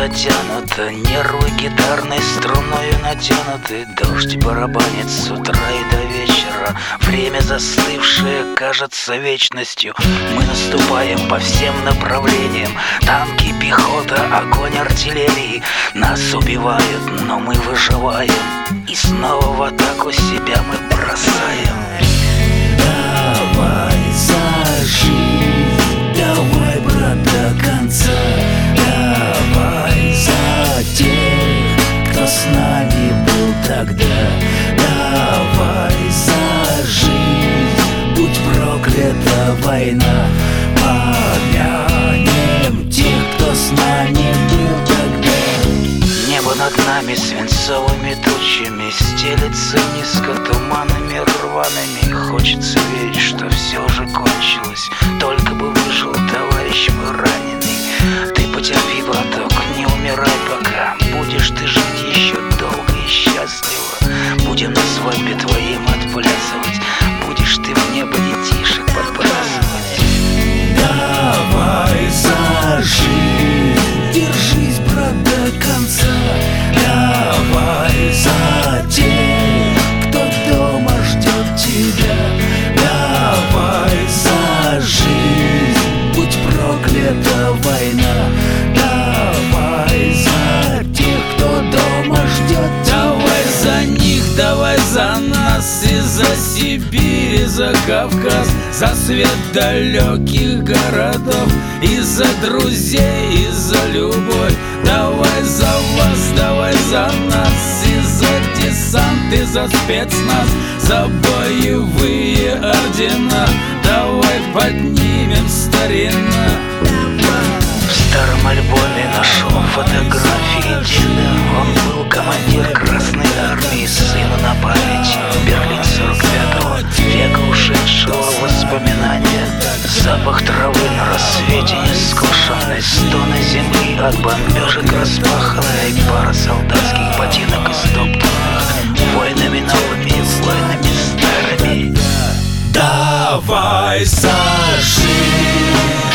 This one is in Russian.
затянуто, нервы гитарной струною натянуты. Дождь барабанит с утра и до вечера. Время застывшее кажется вечностью. Мы наступаем по всем направлениям. Танки, пехота, огонь артиллерии. Нас убивают, но мы выживаем. И снова в атаку себя мы бросаем. Давай за жизнь, давай, брат, до конца. Давай за тех, кто с нами был тогда. Давай за жизнь, будь проклята война. Помянем тех, кто с нами был тогда. Небо над нами свинцовыми тучами стелется низко туманами рваными. Хочется верить, что все же кончилось. Только бы выжил товарищ мой раненый. Ты потерпи, браток, не умирай пока. Будешь ты жить еще долго и счастливо. Будем на свадьбе твоим отплясывать. Будешь ты в небо детишек подбрасывать. Давай за жизнь, держись, брат, до конца. Давай за тех, кто дома ждет тебя. Давай за жизнь, будь проклята война. Давай за тех, кто дома ждет тебя. Давай за них, давай за нас, и за Сибирь, и за Кавказ, за свет далеких городов, и за друзей, и за любовь. Давай за вас, давай за нас, и за десант, и за спецназ, за боевые ордена. Давай поднимем старина. В старом альбоме нашел фотографии деда. Он был командир Красной Армии, сыну на память. Берлин 45-го, века ушедшего воспоминания. Запах травы на рассвете нескошенной, стоны земли от бомбежек распаханной, пара солдатских ботинок истоптанных войнами новыми, войнами старыми. Давай за жизнь,